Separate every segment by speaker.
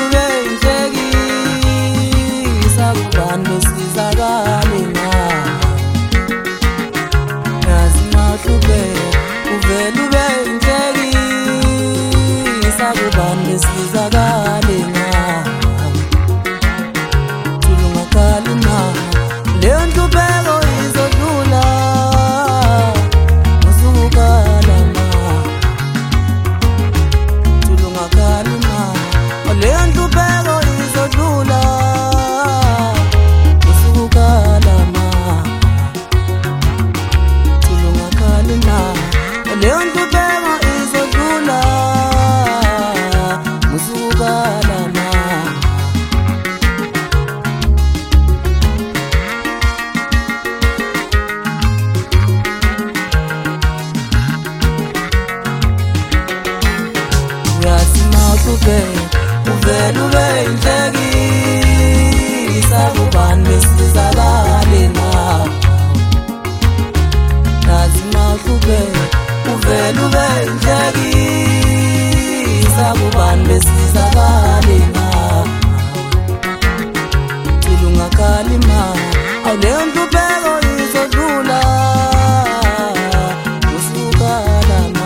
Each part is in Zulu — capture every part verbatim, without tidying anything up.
Speaker 1: ube inhlekisa kubani besizakale ngawe. Yazi mahlupheka uvele ube inhlekisa kubani besizakale ngawe. Tulungakali na leyo nhlupheko izodlula musukala ma. Tulungakali na leyo nhlupheko izodlula musukala ma. Tulungakali na leyo nhlupheko izodlula musukala ma. Uvele ube inhlekisa kubani besizakale ngawe. Yazi mahlupheka uvele ube inhlekisa kubani besizakale ngawe. Tulungakali ma leyo nhlupheko izodlula musukala ma.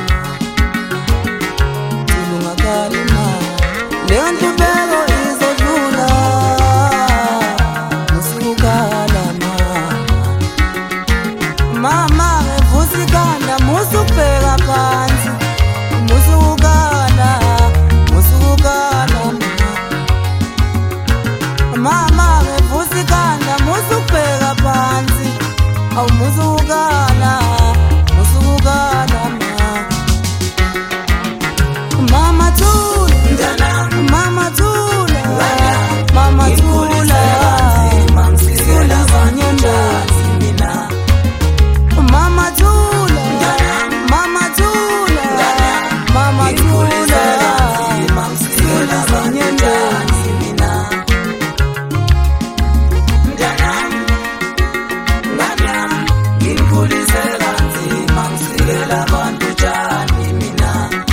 Speaker 1: Tulungakali ma leyo nhlupheko izodlula musukala ma. Mama ngevusa ikhanda musukubheka phansi musukala musukala ma. Mama ngevusa ikhanda musukubheka phansi awu musukala musukala ma. Mama Thula, Mama Thula, Mama Thula, Thula Zanyembezi mina. Mama Thula, Mama Thula, Mama Thula, Thula Zanyembezi mina. Mntanam, mntanam, ngikhulise kanzima ngisikela abantu njani mina.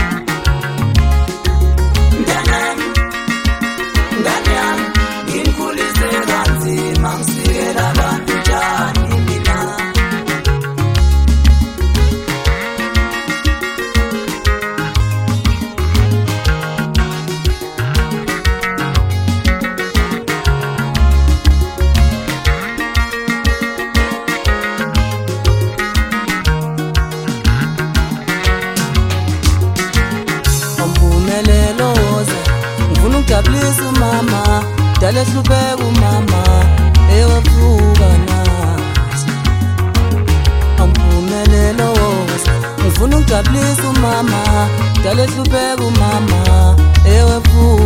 Speaker 1: Ngifuna ukujabulisa umama, dala ehlupheka umama ewevuka nathi. Amphumelelo woza ngifuna ukujabulisa umama, dala ehlupheka umama ewevuka